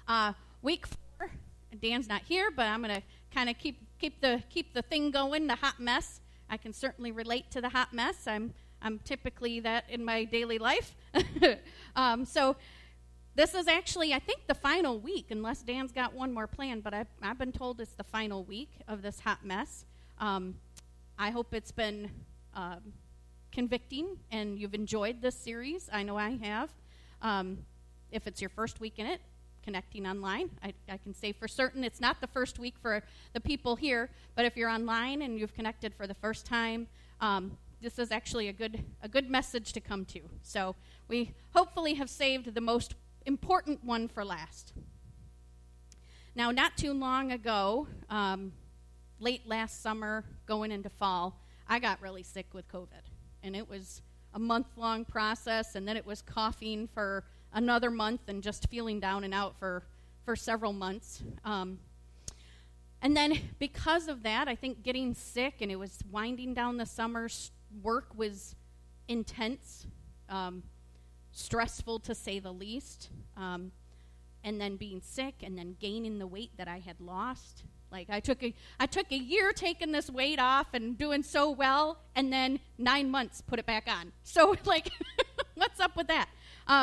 Week 4, Dan's not here, but I'm going to kind of keep the thing going, the hot mess. I can certainly relate to the hot mess. I'm typically that in my daily life. So this is actually, I think, the final week, unless Dan's got one more planned, but I've been told it's the final week of this hot mess. I hope it's been convicting and you've enjoyed this series. I know I have. If it's your first week in it, connecting online, I can say for certain it's not the first week for the people here, but if you're online and you've connected for the first time, this is actually a good message to come to. So we hopefully have saved the most important one for last. Now, not too long ago, late last summer, going into fall, I got really sick with COVID. And it was a month-long process, and then it was coughing for another month and just feeling down and out for several months. And then because of that, I think getting sick, and it was winding down the summer, work was intense, stressful to say the least, and then being sick and then gaining the weight that I had lost. Like I took a year taking this weight off and doing so well, and then 9 months put it back on. So like, what's up with that?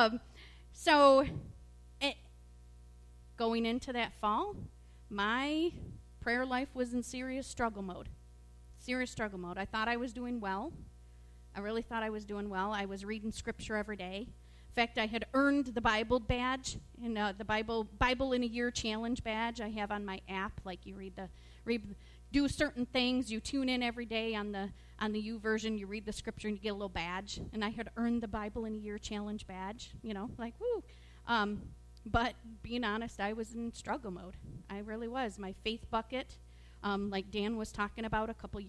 Going into that fall, my prayer life was in serious struggle mode. I thought I was doing well. I really thought I was doing well. I was reading scripture every day. In fact, I had earned the Bible badge, and the Bible in a Year challenge badge I have on my app. Like you do certain things. You tune in every day on the YouVersion. You read the scripture and you get a little badge. And I had earned the Bible in a Year challenge badge. Like woo. But being honest, I was in struggle mode. I really was. My faith bucket, like Dan was talking about a couple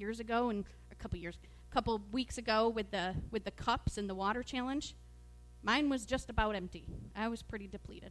weeks ago with the cups and the water challenge. Mine was just about empty. I was pretty depleted.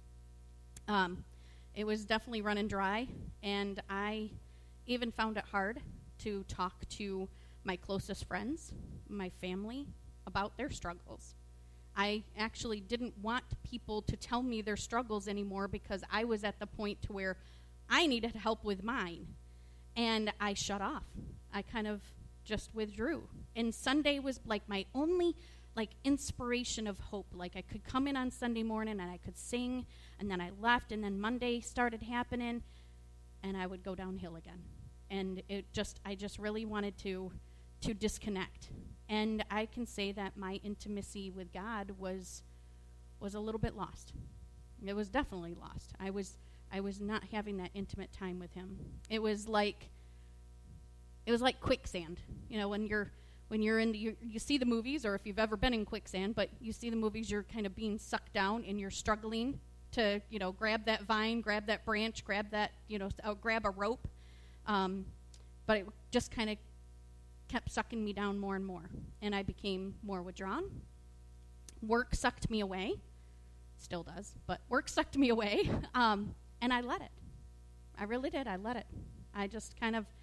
It was definitely running dry, and I even found it hard to talk to my closest friends, my family, about their struggles. I actually didn't want people to tell me their struggles anymore because I was at the point to where I needed help with mine, and I shut off. I kind of just withdrew. And Sunday was like my only inspiration of hope. Like I could come in on Sunday morning and I could sing, and then I left, and then Monday started happening and I would go downhill again. And I just really wanted to disconnect. And I can say that my intimacy with God was a little bit lost. It was definitely lost. I was not having that intimate time with him. It was like quicksand. When you're in you see the movies, or if you've ever been in quicksand, but you see the movies, you're kind of being sucked down and you're struggling to, grab that vine, grab that branch, grab that, grab a rope. But it just kind of kept sucking me down more and more. And I became more withdrawn. Work sucked me away. Still does, but work sucked me away. And I let it. I really did. I let it. I just kind of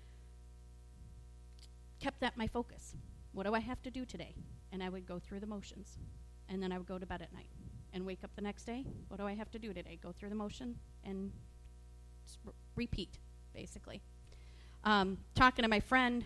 kept that my focus. What do I have to do today? And I would go through the motions. And then I would go to bed at night and wake up the next day. What do I have to do today? Go through the motion and repeat, basically. Talking to my friend,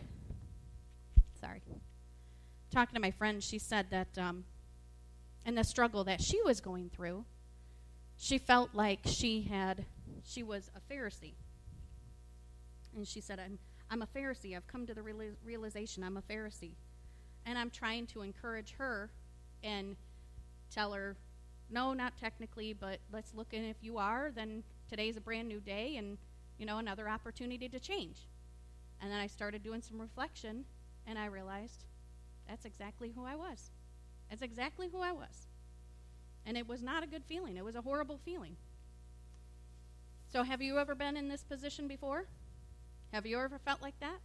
she said that in the struggle that she was going through, she felt like she was a Pharisee. And she said, I'm a Pharisee. I've come to the realization I'm a Pharisee. And I'm trying to encourage her and tell her, no, not technically, but let's look, and if you are, then today's a brand new day and, another opportunity to change. And then I started doing some reflection, and I realized that's exactly who I was. That's exactly who I was. And it was not a good feeling. It was a horrible feeling. So have you ever been in this position before? Have you ever felt like that?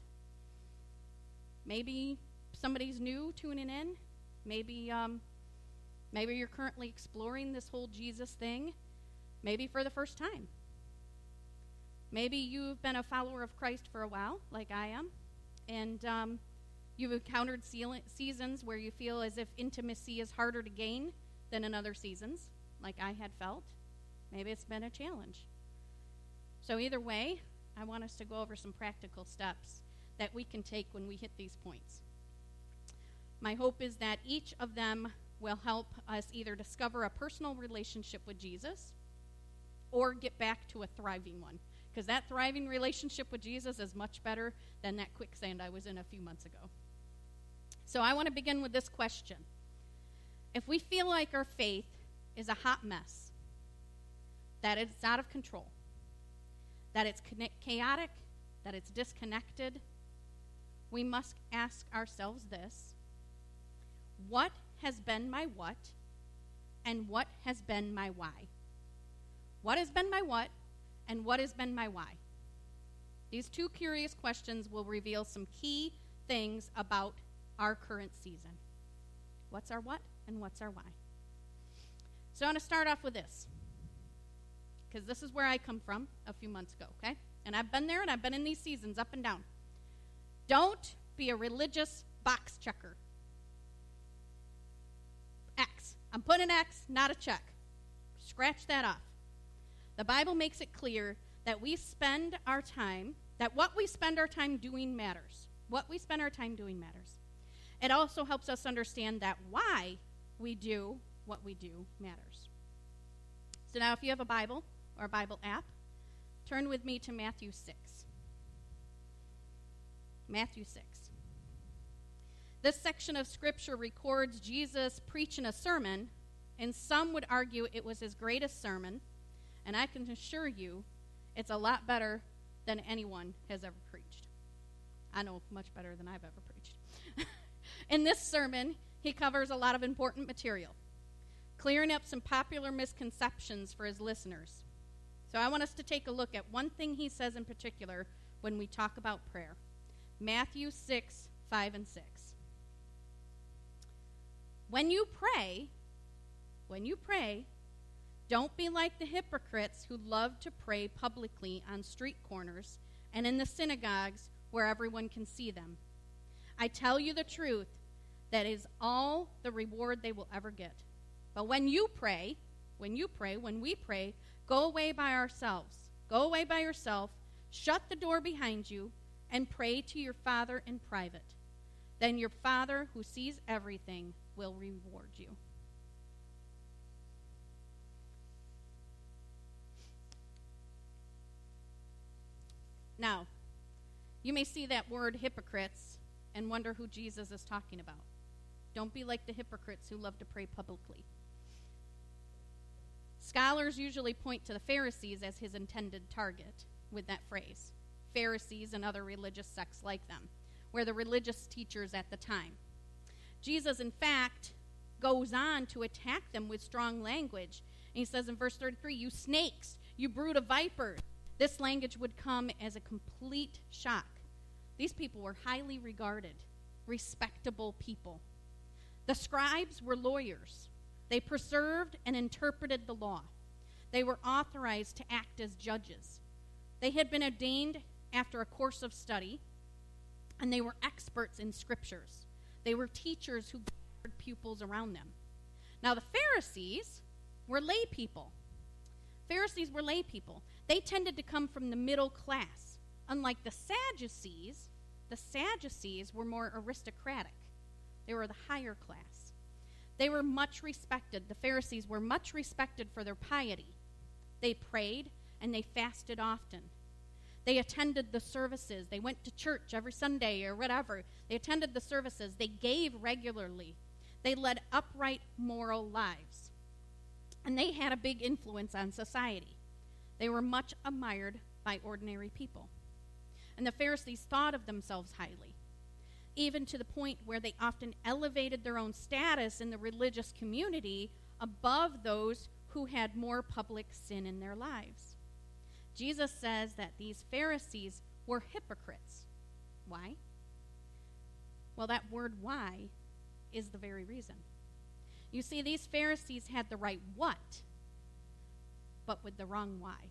Maybe somebody's new tuning in. Maybe you're currently exploring this whole Jesus thing, maybe for the first time. Maybe you've been a follower of Christ for a while, like I am, and you've encountered seasons where you feel as if intimacy is harder to gain than in other seasons, like I had felt. Maybe it's been a challenge. So either way, I want us to go over some practical steps that we can take when we hit these points. My hope is that each of them will help us either discover a personal relationship with Jesus or get back to a thriving one. Because that thriving relationship with Jesus is much better than that quicksand I was in a few months ago. So I want to begin with this question. If we feel like our faith is a hot mess, that it's out of control, that it's chaotic, that it's disconnected, we must ask ourselves this: what has been my what, and what has been my why? What has been my what, and what has been my why? These two curious questions will reveal some key things about our current season. What's our what, and what's our why? So I want to start off with this, because this is where I come from a few months ago, okay? And I've been there, and I've been in these seasons up and down. Don't be a religious box checker. X. I'm putting an X, not a check. Scratch that off. The Bible makes it clear that we spend our time, that what we spend our time doing matters. What we spend our time doing matters. It also helps us understand that why we do what we do matters. So now if you have a Bible or a Bible app, turn with me to Matthew 6. Matthew 6. This section of Scripture records Jesus preaching a sermon, and some would argue it was his greatest sermon, and I can assure you it's a lot better than anyone has ever preached. I know much better than I've ever preached. In this sermon, he covers a lot of important material, clearing up some popular misconceptions for his listeners. So I want us to take a look at one thing he says in particular when we talk about prayer. Matthew 6, 5 and 6. When you pray, don't be like the hypocrites who love to pray publicly on street corners and in the synagogues where everyone can see them. I tell you the truth, that is all the reward they will ever get. But when we pray, go away by ourselves. Go away by yourself, shut the door behind you, and pray to your Father in private. Then your Father who sees everything will reward you. Now, you may see that word hypocrites and wonder who Jesus is talking about. Don't be like the hypocrites who love to pray publicly. Scholars usually point to the Pharisees as his intended target with that phrase. Pharisees and other religious sects like them were the religious teachers at the time. Jesus, in fact, goes on to attack them with strong language. And he says in verse 33, "You snakes, you brood of vipers." This language would come as a complete shock. These people were highly regarded, respectable people. The scribes were lawyers. They preserved and interpreted the law. They were authorized to act as judges. They had been ordained after a course of study, and they were experts in scriptures. They were teachers who gathered pupils around them. Now, the Pharisees were lay people. Pharisees were lay people. They tended to come from the middle class. Unlike the Sadducees were more aristocratic. They were the higher class. They were much respected. The Pharisees were much respected for their piety. They prayed and they fasted often. They attended the services. They went to church every Sunday or whatever. They attended the services. They gave regularly. They led upright, moral lives. And they had a big influence on society. They were much admired by ordinary people. And the Pharisees thought of themselves highly, even to the point where they often elevated their own status in the religious community above those who had more public sin in their lives. Jesus says that these Pharisees were hypocrites. Why? Well, that word "why" is the very reason. You see, these Pharisees had the right what, but with the wrong why.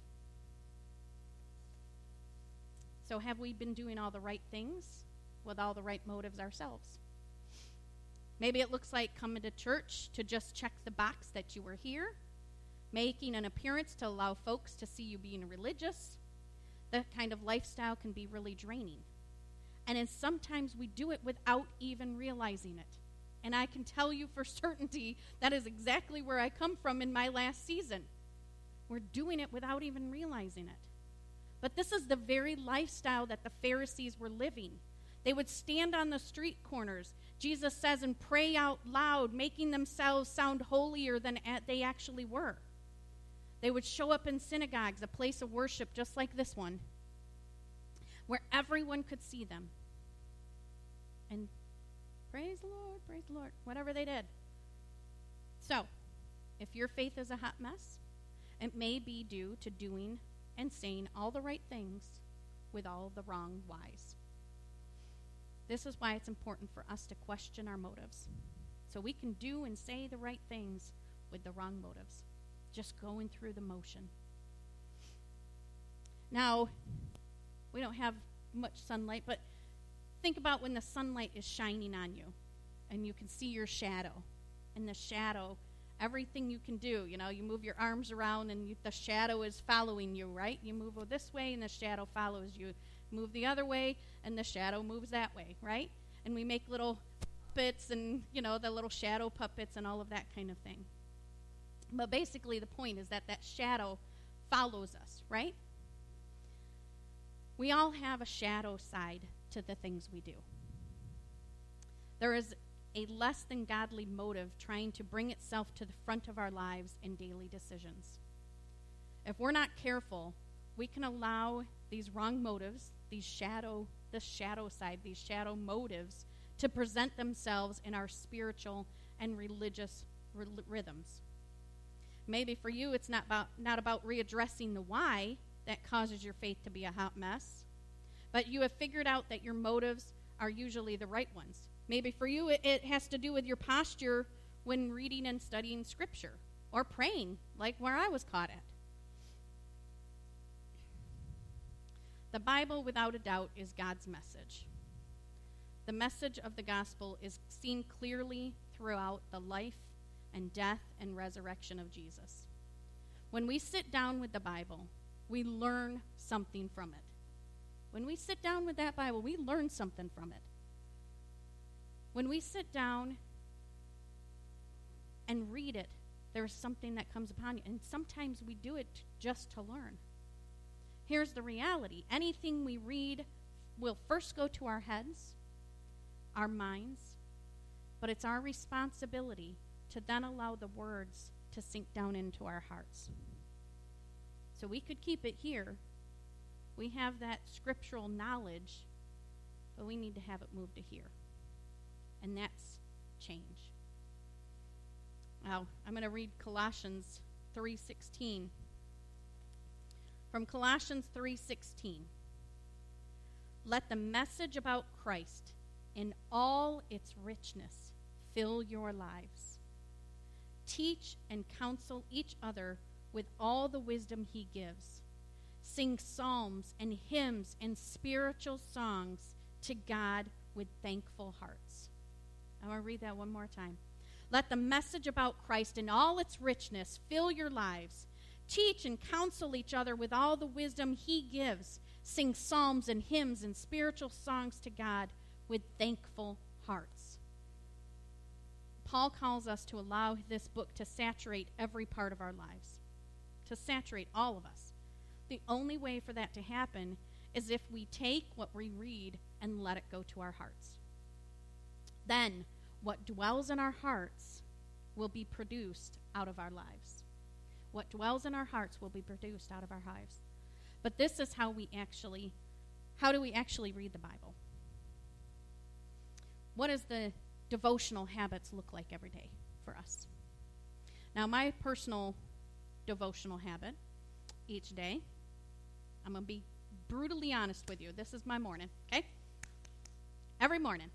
So have we been doing all the right things with all the right motives ourselves? Maybe it looks like coming to church to just check the box that you were here. making an appearance to allow folks to see you being religious. That kind of lifestyle can be really draining. And sometimes we do it without even realizing it. And I can tell you for certainty that is exactly where I come from in my last season. We're doing it without even realizing it. But this is the very lifestyle that the Pharisees were living. They would stand on the street corners, Jesus says, and pray out loud, making themselves sound holier than they actually were. They would show up in synagogues, a place of worship just like this one, where everyone could see them. And praise the Lord, whatever they did. So, if your faith is a hot mess, it may be due to doing and saying all the right things with all the wrong whys. This is why it's important for us to question our motives, so we can do and say the right things with the wrong motives, just going through the motion. Now, we don't have much sunlight, but think about when the sunlight is shining on you and you can see your shadow. And the shadow, everything you can do, you move your arms around and the shadow is following you, right? You move this way and the shadow follows you. Move the other way and the shadow moves that way, right? And we make little puppets and, the little shadow puppets and all of that kind of thing. But basically the point is that shadow follows us, right? We all have a shadow side to the things we do. There is a less than godly motive trying to bring itself to the front of our lives in daily decisions. If we're not careful, we can allow these wrong motives, this shadow side, these shadow motives, to present themselves in our spiritual and religious rhythms. Maybe for you it's not about readdressing the why that causes your faith to be a hot mess, but you have figured out that your motives are usually the right ones. Maybe for you it has to do with your posture when reading and studying Scripture or praying, like where I was caught at. The Bible, without a doubt, is God's message. The message of the gospel is seen clearly throughout the life and death and resurrection of Jesus. When we sit down with the Bible, we learn something from it. When we sit down with that Bible, we learn something from it. When we sit down and read it, there's something that comes upon you. And sometimes we do it just to learn. Here's the reality. Anything we read will first go to our heads, our minds, but it's our responsibility to then allow the words to sink down into our hearts. So we could keep it here. We have that scriptural knowledge, but we need to have it move to here. And that's change. Now, I'm going to read Colossians 3:16. From Colossians 3:16. Let the message about Christ in all its richness fill your lives. Teach and counsel each other with all the wisdom he gives. Sing psalms and hymns and spiritual songs to God with thankful hearts. I want to read that one more time. Let the message about Christ in all its richness fill your lives. Teach and counsel each other with all the wisdom he gives. Sing psalms and hymns and spiritual songs to God with thankful hearts. Paul calls us to allow this book to saturate every part of our lives, to saturate all of us. The only way for that to happen is if we take what we read and let it go to our hearts. Then, what dwells in our hearts will be produced out of our lives. What dwells in our hearts will be produced out of our lives. But this is how do we actually read the Bible? What does the devotional habits look like every day for us? Now, my personal devotional habit each day, I'm going to be brutally honest with you. This is my morning, okay? Every morning,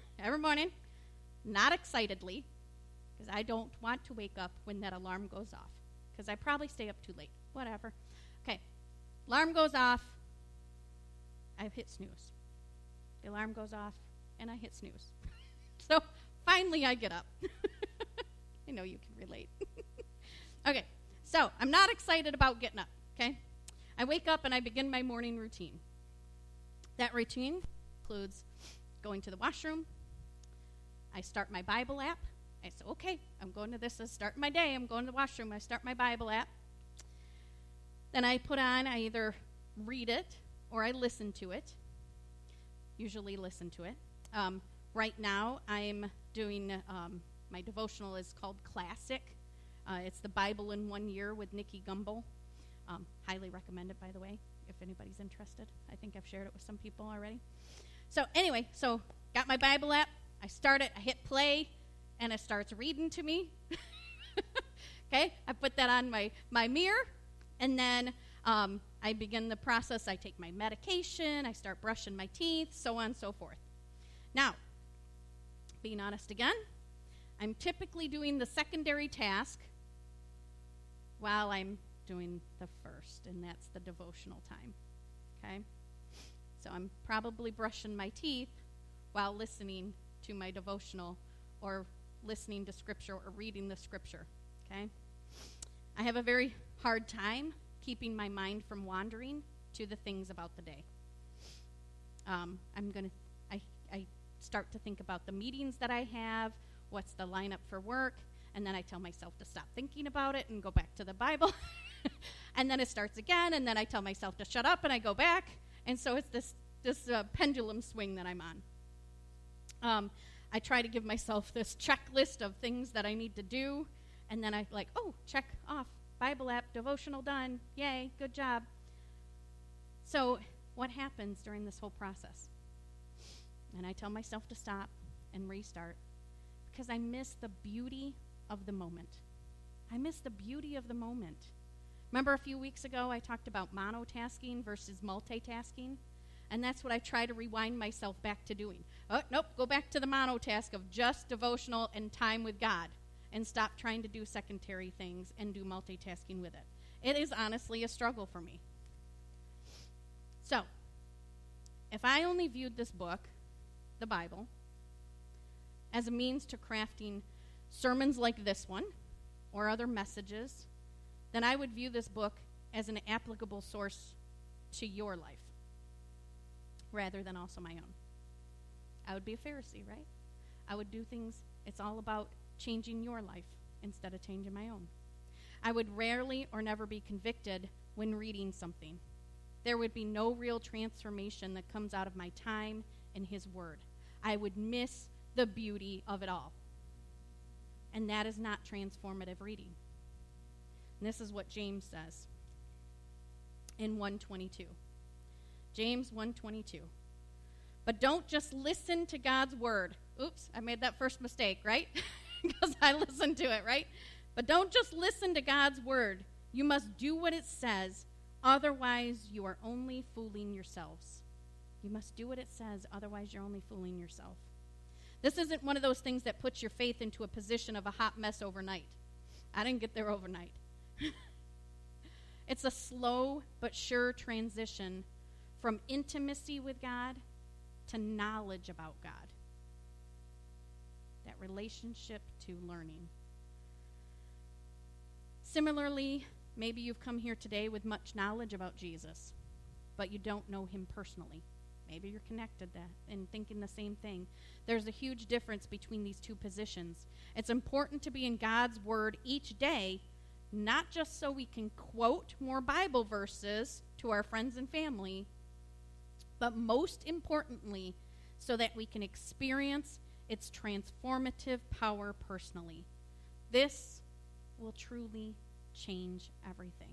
not excitedly, because I don't want to wake up when that alarm goes off, because I probably stay up too late, whatever. Okay, alarm goes off, I've hit snooze. The alarm goes off, and I hit snooze. So finally I get up. I know you can relate. Okay, So I'm not excited about getting up, okay? I wake up and I begin my morning routine. That routine includes going to the washroom. I start my Bible app. I say, okay, I'm going to this. I start my day. I'm going to the washroom. I start my Bible app. Then I either read it or I listen to it. Usually listen to it. Right now I'm doing, my devotional is called Classic. It's the Bible in 1 year with Nikki Gumbel. Highly recommend it, by the way, if anybody's interested. I think I've shared it with some people already. So anyway, got my Bible app. I start it. I hit play, and it starts reading to me. Okay? I put that on my mirror, and then I begin the process. I take my medication. I start brushing my teeth, so on and so forth. Now, being honest again, I'm typically doing the secondary task while I'm doing the first, and that's the devotional time, okay? So I'm probably brushing my teeth while listening to my devotional or listening to Scripture or reading the Scripture, okay? I have a very hard time keeping my mind from wandering to the things about the day. I start to think about the meetings that I have, what's the lineup for work, and then I tell myself to stop thinking about it and go back to the Bible. And then it starts again, and then I tell myself to shut up, and I go back. And so it's this pendulum swing that I'm on. I try to give myself this checklist of things that I need to do, and then I check off, Bible app, devotional done, yay, good job. So what happens during this whole process? And I tell myself to stop and restart because I miss the beauty of the moment. I miss the beauty of the moment. Remember a few weeks ago I talked about monotasking versus multitasking? And that's what I try to rewind myself back to doing. Oh, nope, go back to the monotask of just devotional and time with God and stop trying to do secondary things and do multitasking with it. It is honestly a struggle for me. So, if I only viewed this book, the Bible, as a means to crafting sermons like this one or other messages, then I would view this book as an applicable source to your life rather than also my own. I would be a Pharisee, right? I would do things, it's all about changing your life instead of changing my own. I would rarely or never be convicted when reading something. There would be no real transformation that comes out of my time in His Word. I would miss the beauty of it all. And that is not transformative reading. And this is what James says in 1:22. James 1:22. But don't just listen to God's word. Oops, I made that first mistake, right? Because I listened to it, right? But don't just listen to God's word. You must do what it says. Otherwise, you are only fooling yourselves. You must do what it says. Otherwise, you're only fooling yourself. This isn't one of those things that puts your faith into a position of a hot mess overnight. I didn't get there overnight. It's a slow but sure transition from intimacy with God to knowledge about God. That relationship to learning. Similarly, maybe you've come here today with much knowledge about Jesus, but you don't know Him personally. Maybe you're connected that and thinking the same thing. There's a huge difference between these two positions. It's important to be in God's Word each day, not just so we can quote more Bible verses to our friends and family, but most importantly, so that we can experience its transformative power personally. This will truly change everything.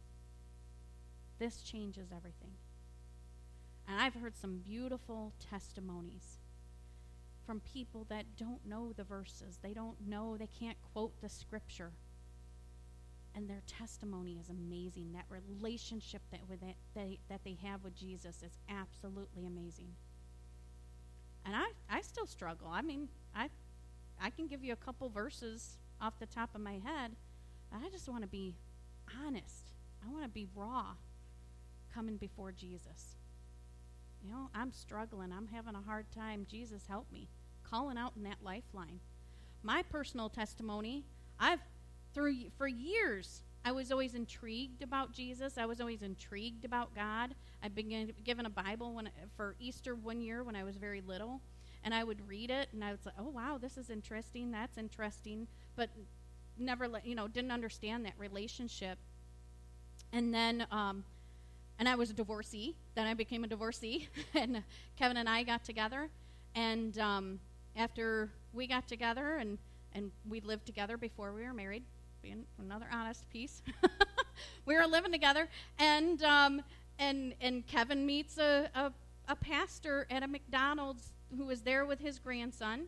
This changes everything. And I've heard some beautiful testimonies from people that don't know the verses. They don't know, they can't quote the scripture. And their testimony is amazing. That relationship that they have with Jesus is absolutely amazing. And I still struggle. I mean, I can give you a couple verses off the top of my head. I just want to be honest. I want to be raw coming before Jesus. You know, I'm struggling. I'm having a hard time. Jesus, help me. Calling out in that lifeline. My personal testimony, for years, I was always intrigued about Jesus. I was always intrigued about God. I'd been given a Bible for Easter one year when I was very little, and I would read it, and I was like, oh, wow, this is interesting, that's interesting, but never, didn't understand that relationship. And then, and I was a divorcee. Then I became a divorcee, and Kevin and I got together, and after we got together, and we lived together before we were married, being another honest piece. We were living together, and Kevin meets a pastor at a McDonald's who was there with his grandson,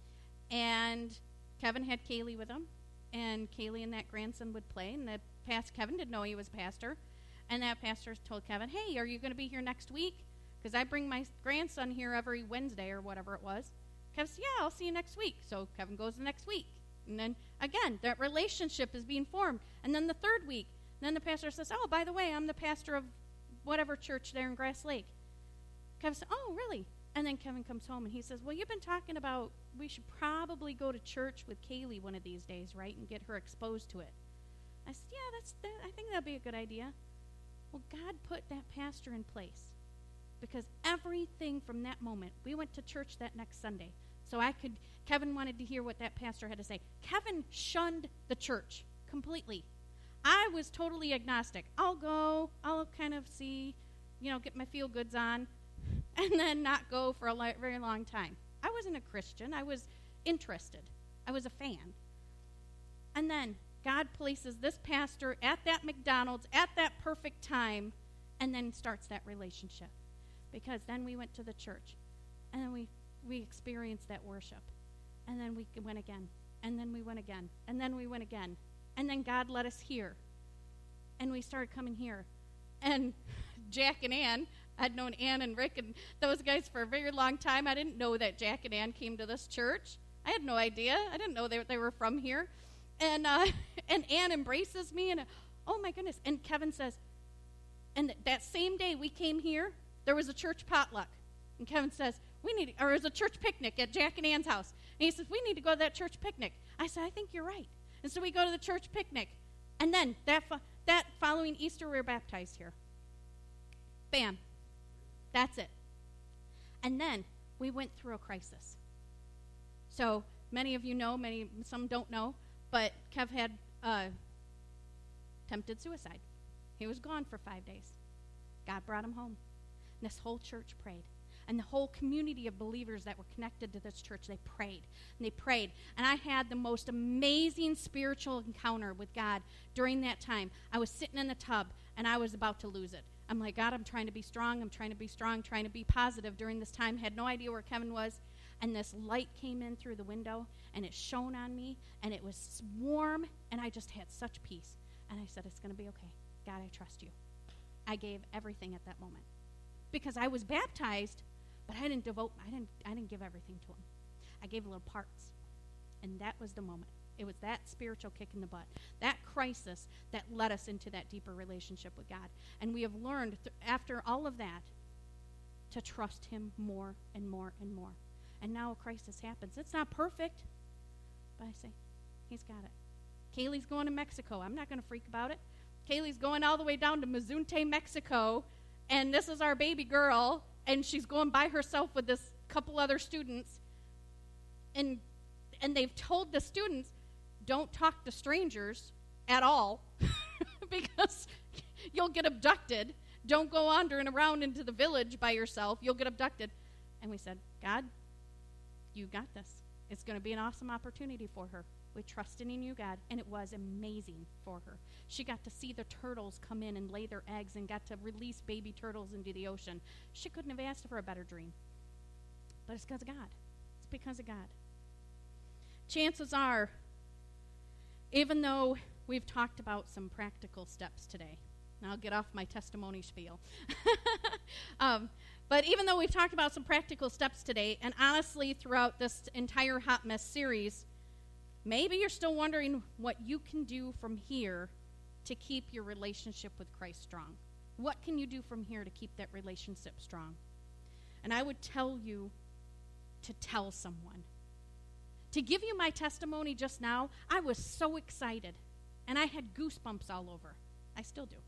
and Kevin had Kaylee with him, and Kaylee and that grandson would play, and Kevin didn't know he was a pastor, and that pastor told Kevin, hey, are you going to be here next week? Because I bring my grandson here every Wednesday or whatever it was. Kevin said, yeah, I'll see you next week. So Kevin goes the next week. And then, again, that relationship is being formed. And then the third week, then the pastor says, oh, by the way, I'm the pastor of whatever church there in Grass Lake. Kevin said, oh, really? And then Kevin comes home and he says, well, you've been talking about we should probably go to church with Kaylee one of these days, right, and get her exposed to it. I said, yeah, I think that'd be a good idea. Well, God put that pastor in place because everything from that moment, we went to church that next Sunday. So Kevin wanted to hear what that pastor had to say. Kevin shunned the church completely. I was totally agnostic. I'll go, I'll kind of see, get my feel-goods on, and then not go for a very long time. I wasn't a Christian. I was interested. I was a fan. And then God places this pastor at that McDonald's at that perfect time, and then starts that relationship. Because then we went to the church, and then we experienced that worship. And then we went again, and then we went again, and then we went again. And then God led us here, and we started coming here. And Jack and Ann, I'd known Ann and Rick and those guys for a very long time. I didn't know that Jack and Ann came to this church. I had no idea. I didn't know they were from here. And Ann embraces me, and oh my goodness. And Kevin says, and that same day we came here, there was a church potluck. And Kevin says, it was a church picnic at Jack and Ann's house. And he says, we need to go to that church picnic. I said, I think you're right. And so we go to the church picnic. And then that following Easter, we were baptized here. Bam. That's it. And then we went through a crisis. So many of you know, some don't know, but Kev had attempted suicide. He was gone for 5 days. God brought him home. And this whole church prayed. And the whole community of believers that were connected to this church, they prayed. And they prayed. And I had the most amazing spiritual encounter with God during that time. I was sitting in the tub, and I was about to lose it. I'm like, God, I'm trying to be strong. I'm trying to be strong, trying to be positive during this time. Had no idea where Kevin was. And this light came in through the window, and it shone on me, and it was warm, and I just had such peace. And I said, it's going to be okay. God, I trust you. I gave everything at that moment. Because I was baptized, but I didn't give everything to him. I gave little parts. And that was the moment. It was that spiritual kick in the butt, that crisis that led us into that deeper relationship with God. And we have learned after all of that to trust him more and more and more. And now a crisis happens. It's not perfect, but I say, he's got it. Kaylee's going to Mexico. I'm not going to freak about it. Kaylee's going all the way down to Mazunte, Mexico, and this is our baby girl, and she's going by herself with this couple other students, and they've told the students, don't talk to strangers at all because you'll get abducted. Don't go wandering around into the village by yourself. You'll get abducted. And we said, God, you got this. It's going to be an awesome opportunity for her. We trusted in you, God, and it was amazing for her. She got to see the turtles come in and lay their eggs and got to release baby turtles into the ocean. She couldn't have asked for a better dream. But it's because of God. It's because of God. Chances are, even though we've talked about some practical steps today, and I'll get off my testimony spiel, but even though we've talked about some practical steps today, and honestly throughout this entire Hot Mess series, maybe you're still wondering what you can do from here to keep your relationship with Christ strong. What can you do from here to keep that relationship strong? And I would tell you to tell someone. To give you my testimony just now, I was so excited And I had goosebumps all over. I still do.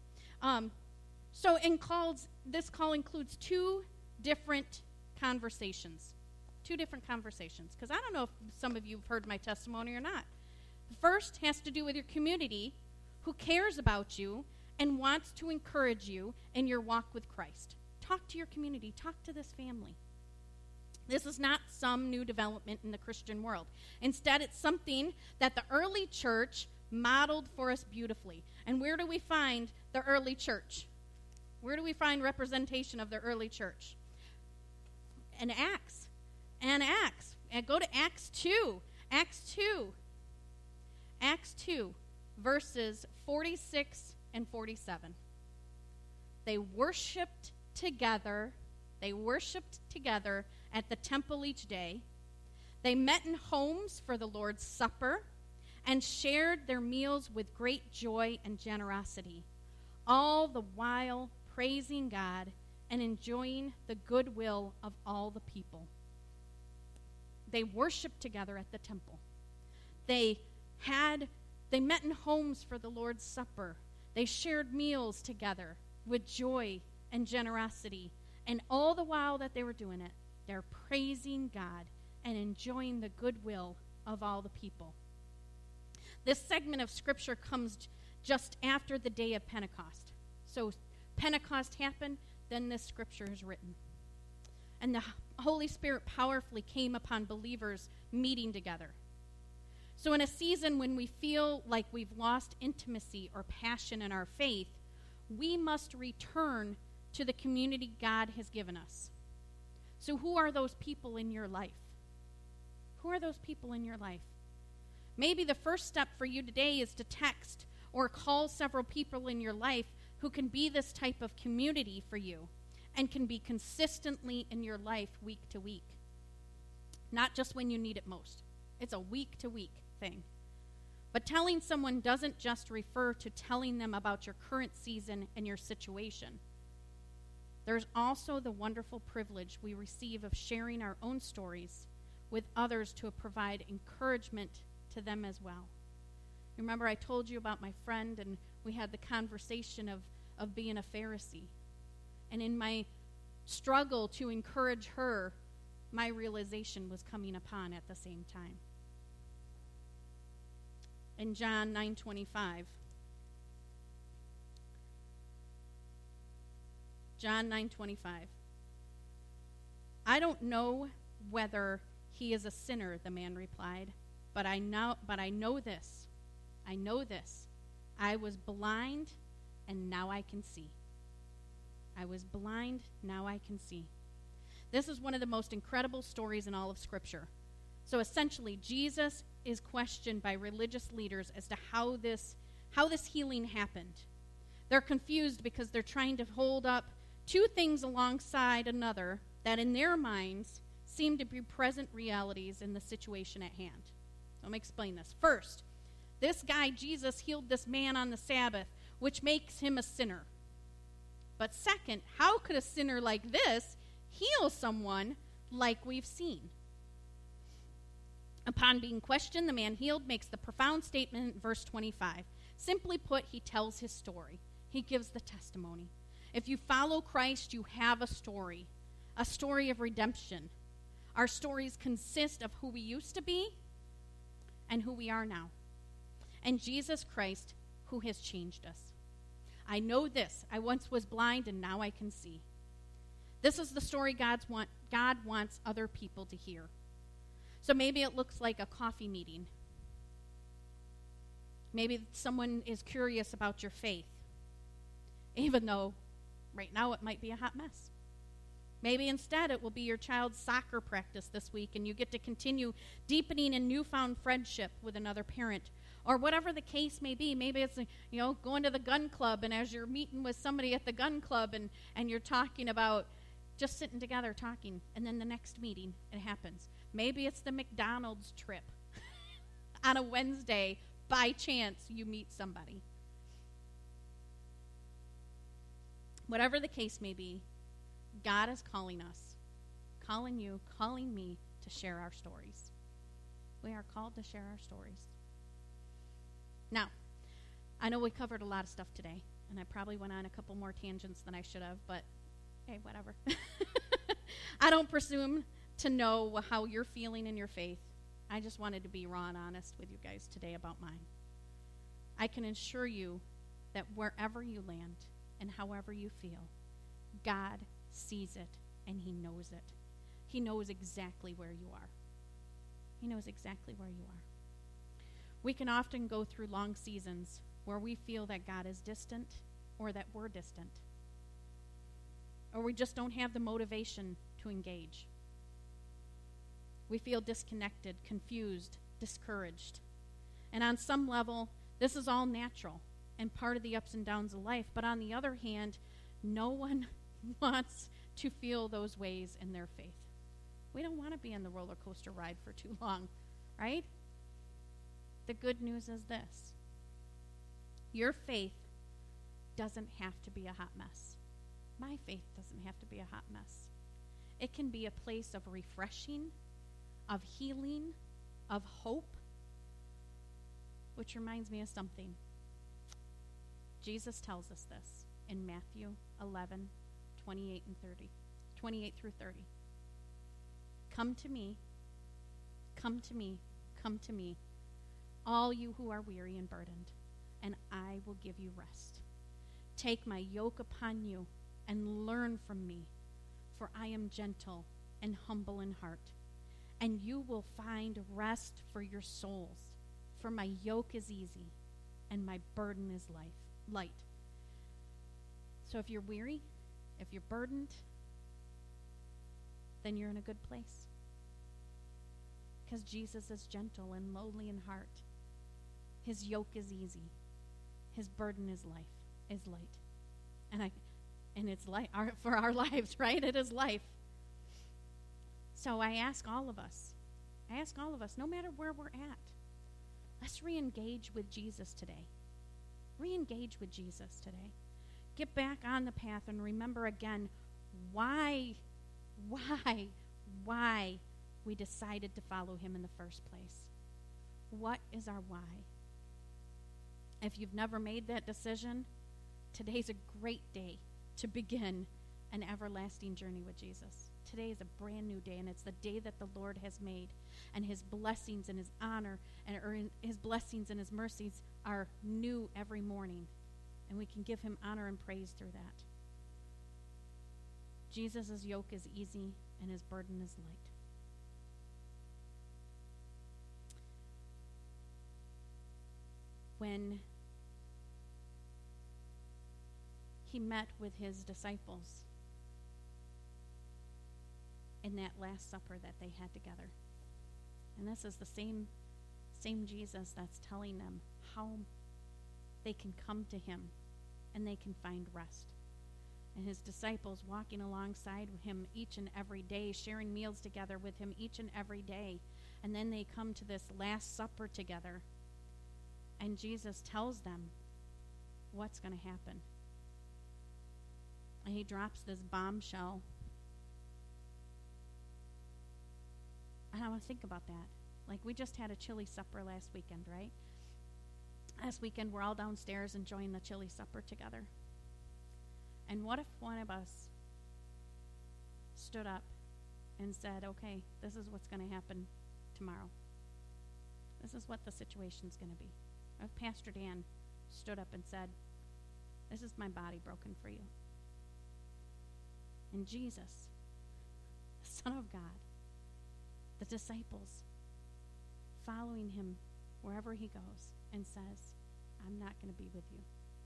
This call includes two different conversations. Because I don't know if some of you have heard my testimony or not. The first has to do with your community who cares about you and wants to encourage you in your walk with Christ. Talk to your community. Talk to this family. This is not some new development in the Christian world. Instead, it's something that the early church modeled for us beautifully. And where do we find the early church? Where do we find representation of the early church? In Acts. And go to Acts 2. Acts 2, verses 46 and 47. They worshiped together at the temple each day. They met in homes for the Lord's Supper and shared their meals with great joy and generosity, all the while praising God and enjoying the goodwill of all the people. They worshiped together at the temple. They met in homes for the Lord's Supper. They shared meals together with joy and generosity. And all the while that they were doing it, they're praising God and enjoying the goodwill of all the people. This segment of Scripture comes just after the day of Pentecost. So Pentecost happened, then this Scripture is written. And the Holy Spirit powerfully came upon believers meeting together. So in a season when we feel like we've lost intimacy or passion in our faith, we must return to the community God has given us. So who are those people in your life? Who are those people in your life? Maybe the first step for you today is to text or call several people in your life who can be this type of community for you and can be consistently in your life week to week. Not just when you need it most. It's a week-to-week thing. But telling someone doesn't just refer to telling them about your current season and your situation. There's also the wonderful privilege we receive of sharing our own stories with others to provide encouragement to them as well. Remember I told you about my friend, and we had the conversation of being a Pharisee. And in my struggle to encourage her, my realization was coming upon at the same time. In John 9:25, I don't know whether he is a sinner, the man replied, but I know this. I was blind, and now I can see. I was blind, now I can see. This is one of the most incredible stories in all of Scripture. So essentially, Jesus is questioned by religious leaders as to how this healing happened. They're confused because they're trying to hold up two things alongside another that in their minds seem to be present realities in the situation at hand. So let me explain this. First, this guy, Jesus, healed this man on the Sabbath, which makes him a sinner. But second, how could a sinner like this heal someone like we've seen? Upon being questioned, the man healed makes the profound statement in verse 25. Simply put, he tells his story. He gives the testimony. If you follow Christ, you have a story of redemption. Our stories consist of who we used to be and who we are now, and Jesus Christ, who has changed us. I know this. I once was blind, and now I can see. This is the story God wants other people to hear. So maybe it looks like a coffee meeting. Maybe someone is curious about your faith, even though right now it might be a hot mess. Maybe instead it will be your child's soccer practice this week, and you get to continue deepening a newfound friendship with another parent. Or whatever the case may be. Maybe it's, going to the gun club, and as you're meeting with somebody at the gun club and you're talking about just sitting together talking, and then the next meeting, it happens. Maybe it's the McDonald's trip. On a Wednesday, by chance, you meet somebody. Whatever the case may be, God is calling us, calling you, calling me to share our stories. We are called to share our stories. Now, I know we covered a lot of stuff today, and I probably went on a couple more tangents than I should have, but hey, whatever. I don't presume to know how you're feeling in your faith. I just wanted to be raw and honest with you guys today about mine. I can assure you that wherever you land and however you feel, God sees it and he knows it. He knows exactly where you are. He knows exactly where you are. We can often go through long seasons where we feel that God is distant or that we're distant, or we just don't have the motivation to engage. We feel disconnected, confused, discouraged. And on some level, this is all natural and part of the ups and downs of life. But on the other hand, no one wants to feel those ways in their faith. We don't want to be on the roller coaster ride for too long, right? The good news is this. Your faith doesn't have to be a hot mess. My faith doesn't have to be a hot mess. It can be a place of refreshing, of healing, of hope, which reminds me of something. Jesus tells us this in Matthew 11, 28 through 30. Come to me, come to me, come to me, all you who are weary and burdened, and I will give you rest. Take my yoke upon you and learn from me, for I am gentle and humble in heart, and you will find rest for your souls. For my yoke is easy and my burden is light. So if you're weary, if you're burdened, then you're in a good place. Because Jesus is gentle and lowly in heart. His yoke is easy. His burden is light. And it's light for our lives, right? It is life. So I ask all of us, no matter where we're at, let's re-engage with Jesus today. Re-engage with Jesus today. Get back on the path and remember again why we decided to follow him in the first place. What is our why? If you've never made that decision, today's a great day to begin an everlasting journey with Jesus. Today is a brand new day, and it's the day that the Lord has made. And his blessings and his honor, his blessings and his mercies are new every morning. And we can give him honor and praise through that. Jesus' yoke is easy, and his burden is light. When he met with his disciples in that Last Supper that they had together. And this is the same Jesus that's telling them how they can come to him and they can find rest. And his disciples walking alongside him each and every day, sharing meals together with him each and every day. And then they come to this Last Supper together. And Jesus tells them what's going to happen. And he drops this bombshell. And I want to think about that. Like, we just had a chili supper last weekend, right? Last weekend, we're all downstairs enjoying the chili supper together. And what if one of us stood up and said, okay, this is what's going to happen tomorrow. This is what the situation's going to be. If Pastor Dan stood up and said, this is my body broken for you. And Jesus, the Son of God, the disciples, following him wherever he goes, and says, I'm not going to be with you.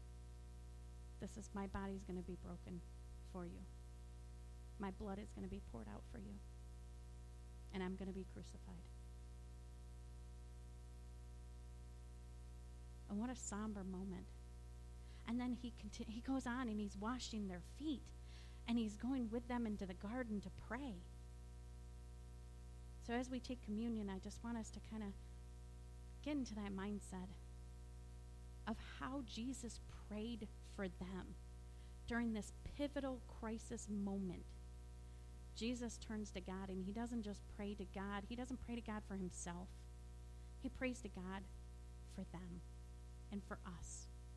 My body's going to be broken for you. My blood is going to be poured out for you. And I'm going to be crucified. And what a somber moment. And then he goes on and he's washing their feet. And he's going with them into the garden to pray. So as we take communion, I just want us to kind of get into that mindset of how Jesus prayed for them during this pivotal crisis moment. Jesus turns to God, and he doesn't just pray to God. He doesn't pray to God for himself. He prays to God for them and for us.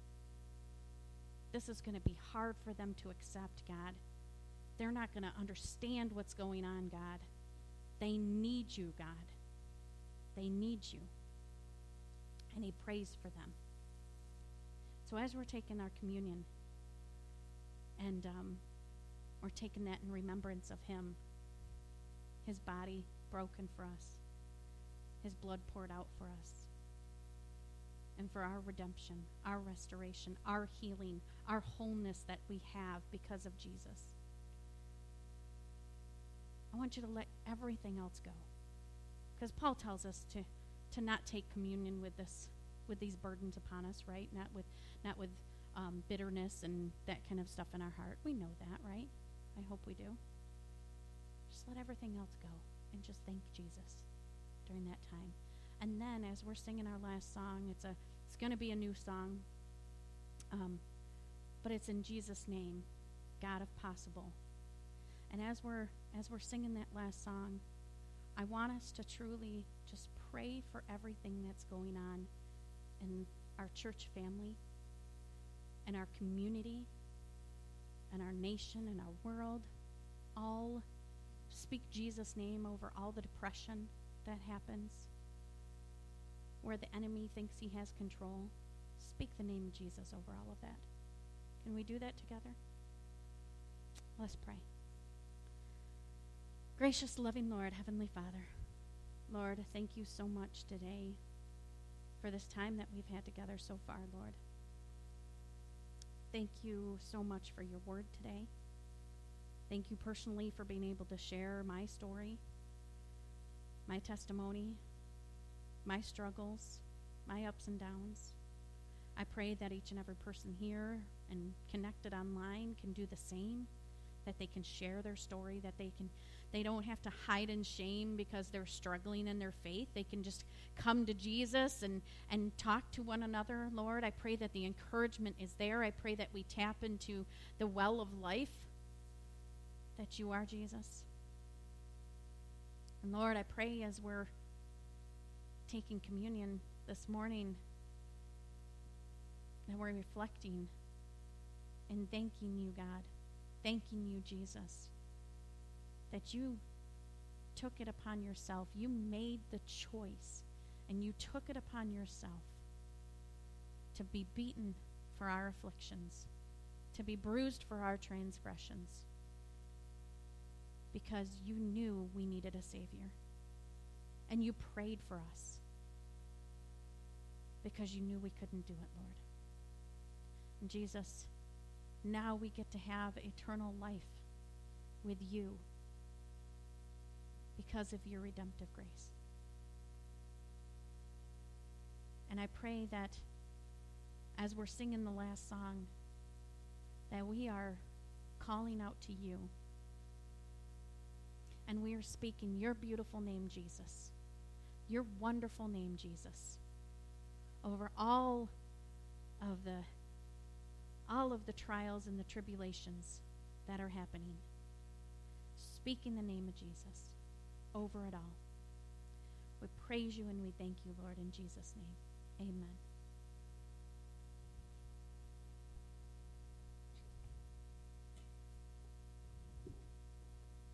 this is going to be hard for them to accept, God. They're not going to understand what's going on, God. They need you, God. They need you. And he prays for them. So as we're taking our communion, and we're taking that in remembrance of him, his body broken for us, his blood poured out for us, and for our redemption, our restoration, our healing, our wholeness that we have because of Jesus. I want you to let everything else go. Because Paul tells us to not take communion with these burdens upon us, right? Not with bitterness and that kind of stuff in our heart. We know that, right? I hope we do. Just let everything else go and just thank Jesus during that time. And then as we're singing our last song, it's going to be a new song, but it's in Jesus' name, God of possible. And as we're singing that last song, I want us to truly just pray for everything that's going on in our church family, and our community, and our nation, and our world. All speak Jesus' name over all the depression that happens, where the enemy thinks he has control. Speak the name of Jesus over all of that. Can we do that together? Let's pray. Gracious, loving Lord, Heavenly Father, Lord, thank you so much today for this time that we've had together so far, Lord. Thank you so much for your word today. Thank you personally for being able to share my story, my testimony, my struggles, my ups and downs. I pray that each and every person here and connected online can do the same, that they can share their story, that they don't have to hide in shame because they're struggling in their faith. They can just come to Jesus and talk to one another, Lord. I pray that the encouragement is there. I pray that we tap into the well of life that you are, Jesus. And Lord, I pray as we're taking communion this morning that we're reflecting and thanking you, God. Thanking you, Jesus, that you took it upon yourself. You made the choice, and you took it upon yourself to be beaten for our afflictions, to be bruised for our transgressions, because you knew we needed a Savior. And you prayed for us because you knew we couldn't do it, Lord. And Jesus, now we get to have eternal life with you because of your redemptive grace. And I pray that as we're singing the last song, that we are calling out to you, and we are speaking your beautiful name, Jesus, your wonderful name, Jesus, over all of the trials and the tribulations that are happening. Speak in the name of Jesus over it all. We praise you and we thank you, Lord, in Jesus' name. Amen.